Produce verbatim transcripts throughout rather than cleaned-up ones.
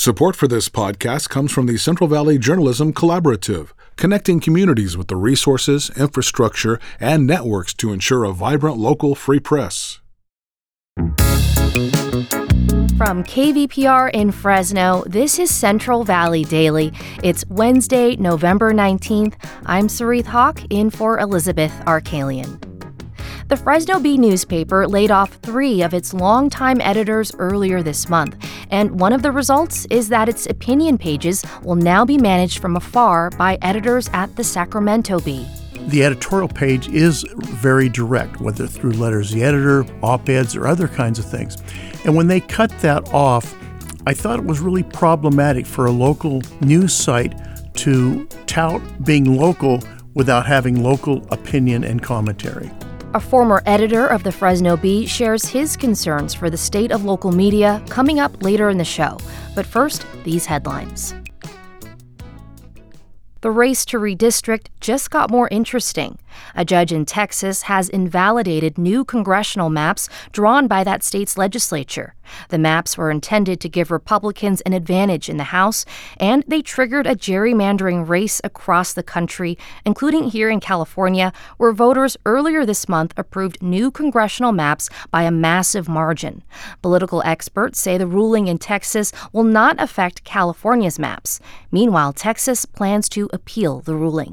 Support for this podcast comes from the Central Valley Journalism Collaborative, connecting communities with the resources, infrastructure, and networks to ensure a vibrant local free press. From K V P R in Fresno, this is Central Valley Daily. It's Wednesday, November nineteenth. I'm Sarith Hawk, in for Elizabeth Arkalian. The Fresno Bee newspaper laid off three of its longtime editors earlier this month, and one of the results is that its opinion pages will now be managed from afar by editors at the Sacramento Bee. The editorial page is very direct, whether through letters to the editor, op-eds, or other kinds of things. And when they cut that off, I thought it was really problematic for a local news site to tout being local without having local opinion and commentary. A former editor of the Fresno Bee shares his concerns for the state of local media coming up later in the show. But first, these headlines. The race to redistrict just got more interesting. A judge in Texas has invalidated new congressional maps drawn by that state's legislature. The maps were intended to give Republicans an advantage in the House, and they triggered a gerrymandering race across the country, including here in California, where voters earlier this month approved new congressional maps by a massive margin. Political experts say the ruling in Texas will not affect California's maps. Meanwhile, Texas plans to appeal the ruling.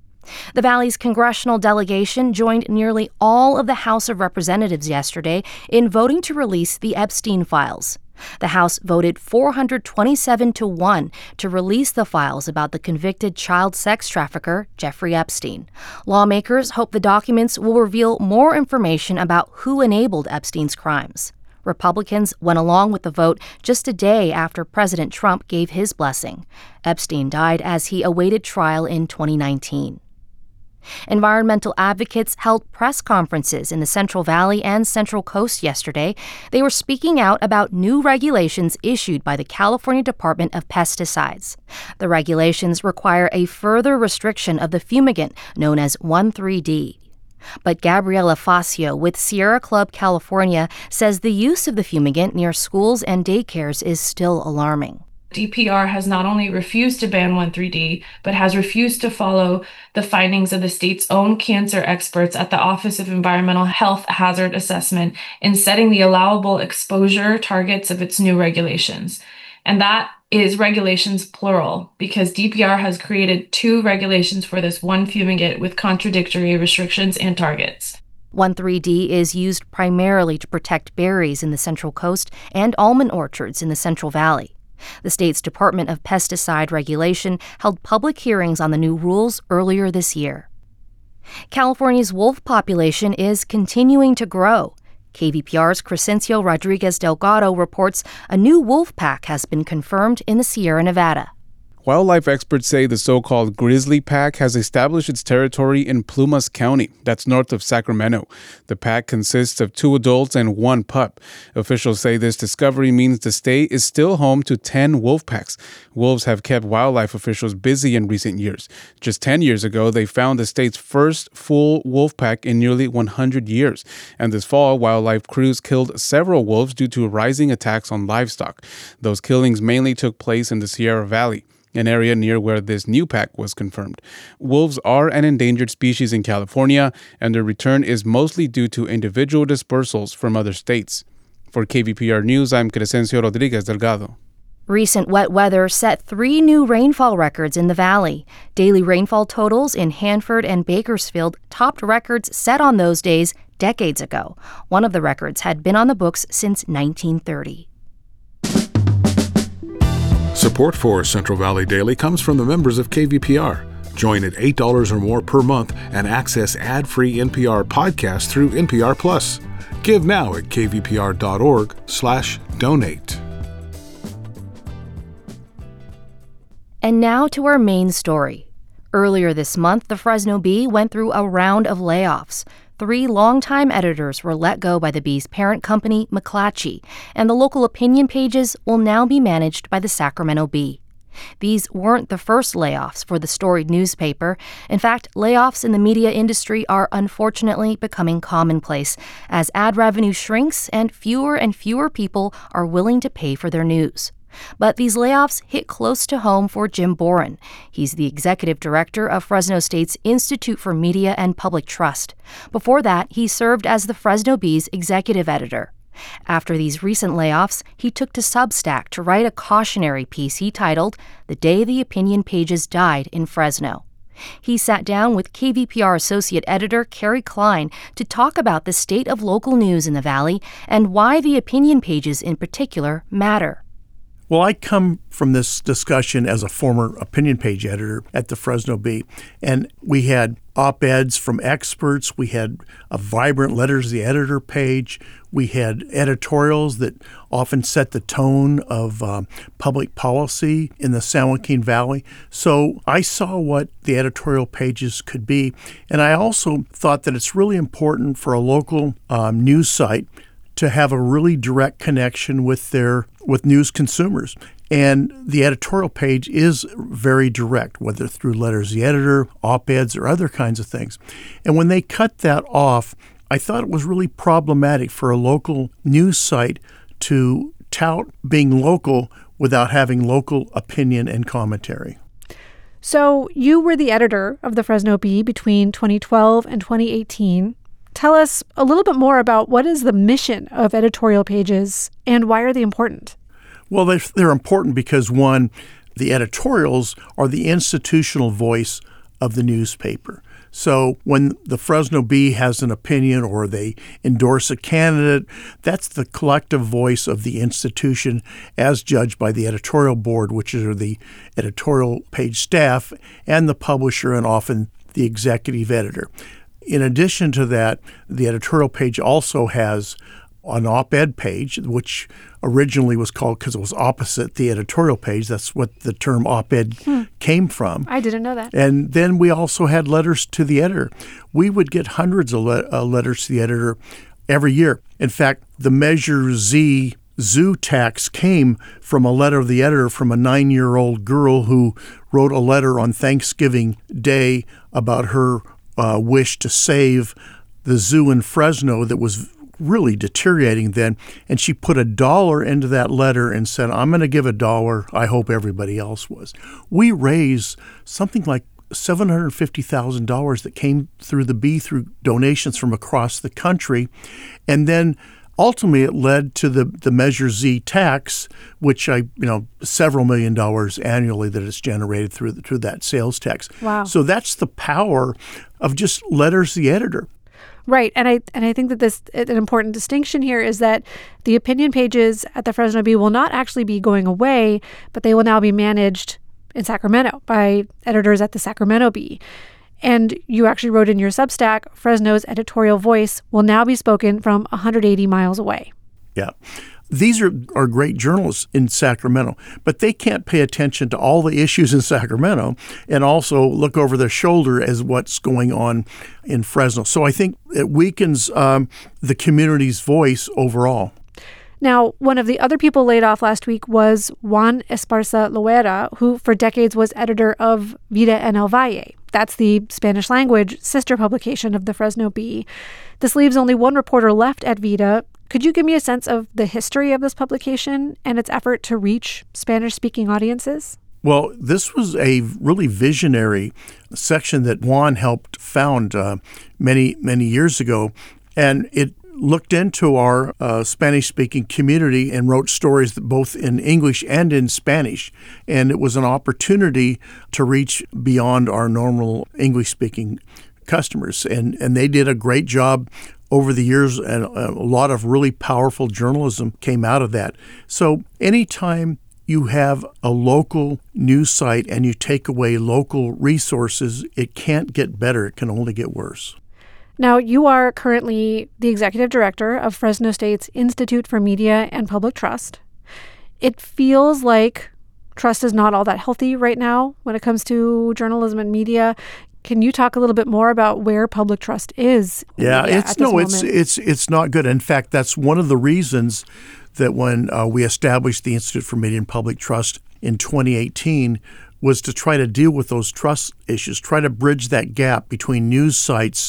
The Valley's congressional delegation joined nearly all of the House of Representatives yesterday in voting to release the Epstein files. The House voted four hundred twenty-seven to one to release the files about the convicted child sex trafficker Jeffrey Epstein. Lawmakers hope the documents will reveal more information about who enabled Epstein's crimes. Republicans went along with the vote just a day after President Trump gave his blessing. Epstein died as he awaited trial in twenty nineteen. Environmental advocates held press conferences in the Central Valley and Central Coast yesterday. They were speaking out about new regulations issued by the California Department of Pesticides. The regulations require a further restriction of the fumigant known as one three D. But Gabriela Facio with Sierra Club California says the use of the fumigant near schools and daycares is still alarming. D P R has not only refused to ban one three D, but has refused to follow the findings of the state's own cancer experts at the Office of Environmental Health Hazard Assessment in setting the allowable exposure targets of its new regulations. And that is regulations plural, because D P R has created two regulations for this one fumigant with contradictory restrictions and targets. one three D is used primarily to protect berries in the Central Coast and almond orchards in the Central Valley. The state's Department of Pesticide Regulation held public hearings on the new rules earlier this year. California's wolf population is continuing to grow. K V P R's Crescencio Rodriguez Delgado reports a new wolf pack has been confirmed in the Sierra Nevada. Wildlife experts say the so-called grizzly pack has established its territory in Plumas County, that's north of Sacramento. The pack consists of two adults and one pup. Officials say this discovery means the state is still home to ten wolf packs. Wolves have kept wildlife officials busy in recent years. Just ten years ago, they found the state's first full wolf pack in nearly one hundred years. And this fall, wildlife crews killed several wolves due to rising attacks on livestock. Those killings mainly took place in the Sierra Valley, an area near where this new pack was confirmed. Wolves are an endangered species in California, and their return is mostly due to individual dispersals from other states. For K V P R News, I'm Crescencio Rodriguez Delgado. Recent wet weather set three new rainfall records in the valley. Daily rainfall totals in Hanford and Bakersfield topped records set on those days decades ago. One of the records had been on the books since nineteen thirty. Support for Central Valley Daily comes from the members of K V P R. Join at eight dollars or more per month and access ad-free N P R podcasts through N P R Plus. Give now at kvpr.org slash donate. And now to our main story. Earlier this month, the Fresno Bee went through a round of layoffs. Three longtime editors were let go by the Bee's parent company, McClatchy, and the local opinion pages will now be managed by the Sacramento Bee. These weren't the first layoffs for the storied newspaper. In fact, layoffs in the media industry are unfortunately becoming commonplace as ad revenue shrinks and fewer and fewer people are willing to pay for their news. But these layoffs hit close to home for Jim Boren. He's the executive director of Fresno State's Institute for Media and Public Trust. Before that, he served as the Fresno Bee's executive editor. After these recent layoffs, he took to Substack to write a cautionary piece he titled "The Day the Opinion Pages Died in Fresno." He sat down with K V P R associate editor Carrie Klein to talk about the state of local news in the Valley and why the opinion pages in particular matter. Well, I come from this discussion as a former opinion page editor at the Fresno Bee, and we had op-eds from experts, we had a vibrant Letters to the Editor page, we had editorials that often set the tone of um, public policy in the San Joaquin Valley. So I saw what the editorial pages could be, and I also thought that it's really important for a local um, news site to have a really direct connection with their with news consumers. And the editorial page is very direct, whether through Letters to the Editor, op-eds, or other kinds of things. And when they cut that off, I thought it was really problematic for a local news site to tout being local without having local opinion and commentary. So you were the editor of the Fresno Bee between twenty twelve and twenty eighteen. Tell us a little bit more about what is the mission of editorial pages and why are they important? Well, they're, they're important because, one, the editorials are the institutional voice of the newspaper. So when the Fresno Bee has an opinion or they endorse a candidate, that's the collective voice of the institution as judged by the editorial board, which are the editorial page staff, and the publisher, and often the executive editor. In addition to that, the editorial page also has an op-ed page, which originally was called, because it was opposite the editorial page, that's what the term op-ed hmm. came from. I didn't know that. And then we also had letters to the editor. We would get hundreds of le- uh, letters to the editor every year. In fact, the Measure Z zoo tax came from a letter of the editor from a nine-year-old girl who wrote a letter on Thanksgiving Day about her Uh, wish to save the zoo in Fresno that was really deteriorating then. And she put a dollar into that letter and said, I'm going to give a dollar. I hope everybody else was. We raised something like seven hundred fifty thousand dollars that came through the Bee through donations from across the country. And then ultimately, it led to the, the Measure Z tax, which I, you know, several million dollars annually that is generated through the, through that sales tax. Wow! So that's the power of just Letters to the Editor. Right, and I and I think that this an important distinction here is that the opinion pages at the Fresno Bee will not actually be going away, but they will now be managed in Sacramento by editors at the Sacramento Bee. And you actually wrote in your Substack, Fresno's editorial voice will now be spoken from one hundred eighty miles away. Yeah. These are, are great journalists in Sacramento, but they can't pay attention to all the issues in Sacramento and also look over their shoulder as what's going on in Fresno. So I think it weakens um, the community's voice overall. Now, one of the other people laid off last week was Juan Esparza Loera, who for decades was editor of Vida en el Valle. That's the Spanish language sister publication of the Fresno Bee. This leaves only one reporter left at Vida. Could you give me a sense of the history of this publication and its effort to reach Spanish-speaking audiences? Well, this was a really visionary section that Juan helped found uh, many, many years ago, and it looked into our uh, Spanish-speaking community and wrote stories both in English and in Spanish. And it was an opportunity to reach beyond our normal English-speaking customers. And, and they did a great job over the years, and a lot of really powerful journalism came out of that. So anytime you have a local news site and you take away local resources, it can't get better. It can only get worse. Now, you are currently the executive director of Fresno State's Institute for Media and Public Trust. It feels like trust is not all that healthy right now when it comes to journalism and media. Can you talk a little bit more about where public trust is? Yeah, it's no, it's it's it's not good. In fact, that's one of the reasons that when uh, we established the Institute for Media and Public Trust in twenty eighteen was to try to deal with those trust issues, try to bridge that gap between news sites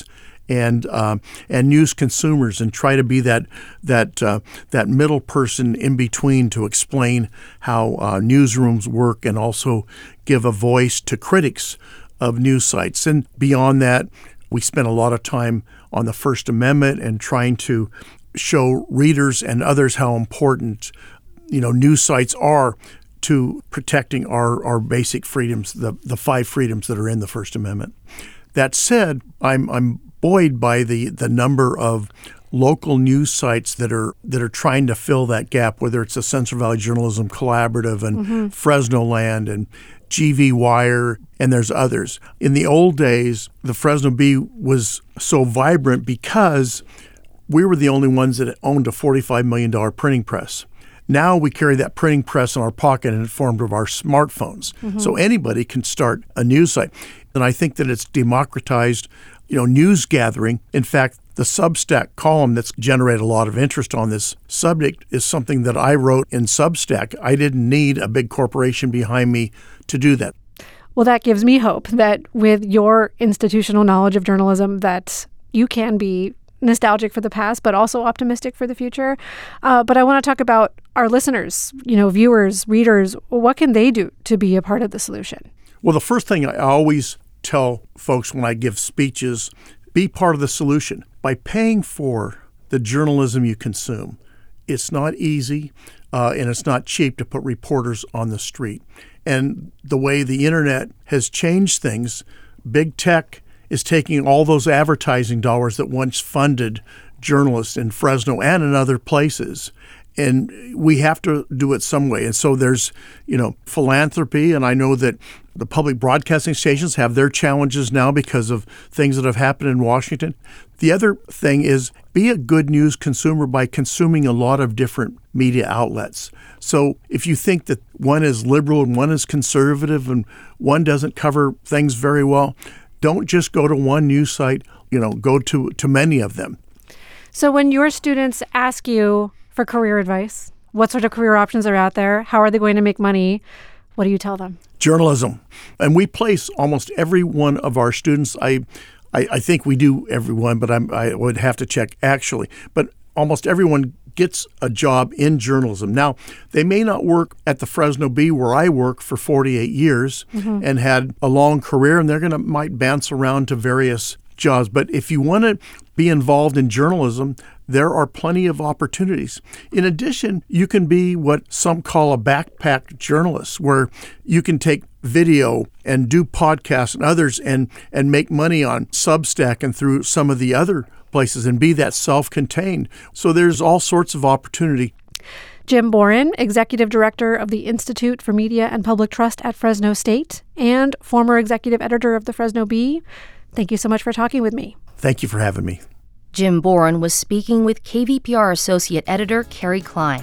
and um, and news consumers, and try to be that that uh, that middle person in between to explain how uh, newsrooms work, and also give a voice to critics of news sites. And beyond that, we spent a lot of time on the First Amendment and trying to show readers and others how important, you know, news sites are to protecting our, our basic freedoms, the, the five freedoms that are in the First Amendment. That said, I'm I'm buoyed by the, the number of local news sites that are that are trying to fill that gap, whether it's the Central Valley Journalism Collaborative and mm-hmm. Fresno Land and G V Wire, and there's others. In the old days, the Fresno Bee was so vibrant because we were the only ones that owned a forty-five million dollars printing press. Now we carry that printing press in our pocket in the form of our smartphones. Mm-hmm. So anybody can start a news site. And I think that it's democratized, you know, news gathering. In fact, the Substack column that's generated a lot of interest on this subject is something that I wrote in Substack. I didn't need a big corporation behind me to do that. Well, that gives me hope that with your institutional knowledge of journalism, that you can be nostalgic for the past, but also optimistic for the future. Uh, but I want to talk about our listeners, you know, viewers, readers. What can they do to be a part of the solution? Well, the first thing I always tell folks when I give speeches, be part of the solution by paying for the journalism you consume. It's not easy, uh, and it's not cheap to put reporters on the street. And the way the internet has changed things, big tech is taking all those advertising dollars that once funded journalists in Fresno and in other places, and we have to do it some way. And so there's, you know, philanthropy, and I know that the public broadcasting stations have their challenges now because of things that have happened in Washington. The other thing is be a good news consumer by consuming a lot of different media outlets. So if you think that one is liberal and one is conservative and one doesn't cover things very well, don't just go to one news site, you know, go to, to many of them. So when your students ask you for career advice, what sort of career options are out there? How are they going to make money? What do you tell them? Journalism. And we place almost every one of our students. I I, I think we do every one, but I'm, I would have to check actually. But almost everyone gets a job in journalism. Now, they may not work at the Fresno Bee where I work for forty-eight years mm-hmm. and had a long career, and they're going to might bounce around to various jobs. But if you want to be involved in journalism, there are plenty of opportunities. In addition, you can be what some call a backpack journalist, where you can take video and do podcasts and others and, and make money on Substack and through some of the other places and be that self-contained. So there's all sorts of opportunity. Jim Boren, Executive Director of the Institute for Media and Public Trust at Fresno State and former Executive Editor of the Fresno Bee, thank you so much for talking with me. Thank you for having me. Jim Boren was speaking with K V P R Associate Editor Carrie Klein.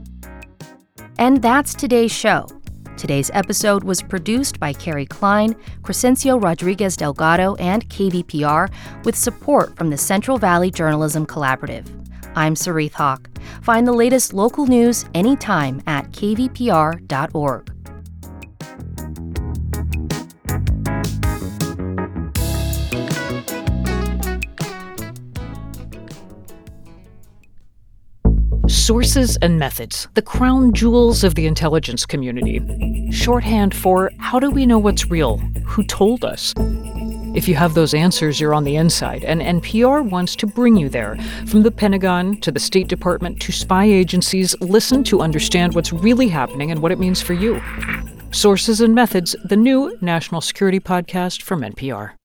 And that's today's show. Today's episode was produced by Carrie Klein, Crescencio Rodriguez Delgado, and K V P R with support from the Central Valley Journalism Collaborative. I'm Sarith Hawk. Find the latest local news anytime at k v p r dot org. Sources and methods, the crown jewels of the intelligence community. Shorthand for how do we know what's real? Who told us? If you have those answers, you're on the inside, and N P R wants to bring you there. From the Pentagon to the State Department to spy agencies, listen to understand what's really happening and what it means for you. Sources and Methods, the new national security podcast from N P R.